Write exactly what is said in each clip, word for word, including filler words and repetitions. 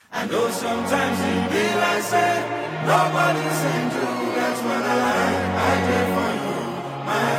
I know sometimes it be like say nobody send you. That's when I lie. I did for you, my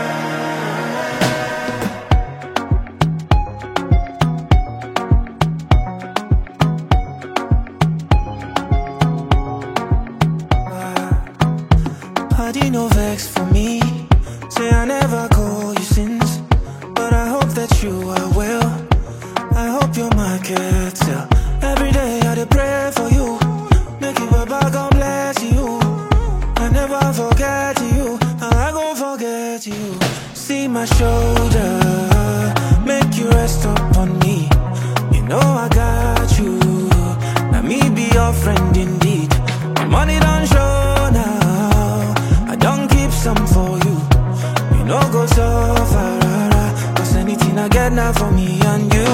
friend. Party no vex for me. Say I never call you since, but I hope that you are well. I hope your market sell. Every day I dey pray for you. Make you Baba God bless you. I never forget you. I gon' forget you. See my shoulder, make you rest upon me. You know I got you. Now me be your friend indeed. My money don't show now. I don't keep some for you. You know go so far, cause anything I get now for me and you.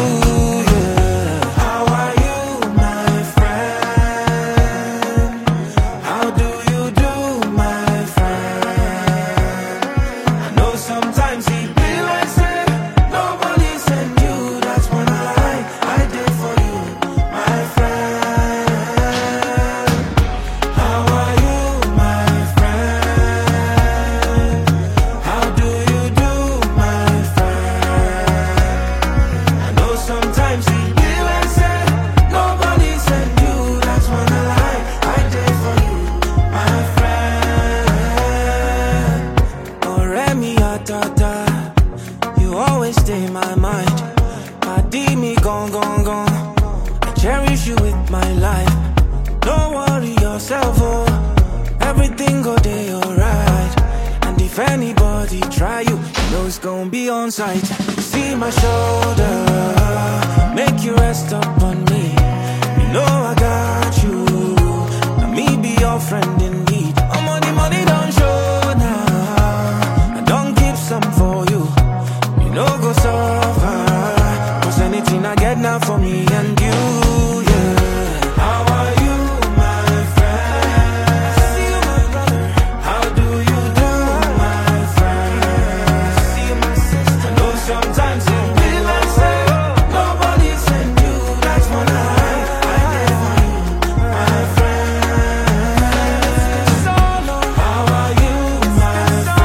You always stay in my mind. My D me gone, gone, gone. I cherish you with my life. Don't worry yourself, oh. Everything go day alright. And if anybody try you, you know it's gonna be on sight. See my shoulder, make you rest upon me. You know I got you. Now me be your friend indeed. I'm money, money don't show now. I don't keep some for you. No go so far, cause anything I get now for me and you, yeah. How are you, my friend? I see you, my brother. How do you do, my friend? I see you, my sister. I know sometimes it be like say nobody send you. That's when I, I did for you, my friend. Solo. How are you, my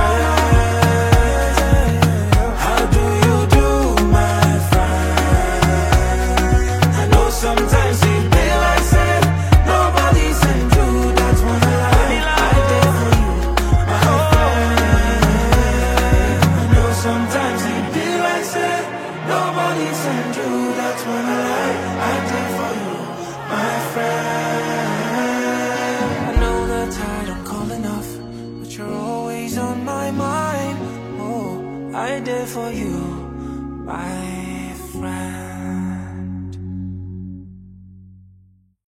friend? How do you do, my friend? I know sometimes it be like say nobody send you. That's when I lie. I did for you, my friend. I know sometimes it be like say nobody send you. That's when I lie. I did for you, my friend. I know that I don't call enough, but you're always on my mind. Oh, I did for you, my friend.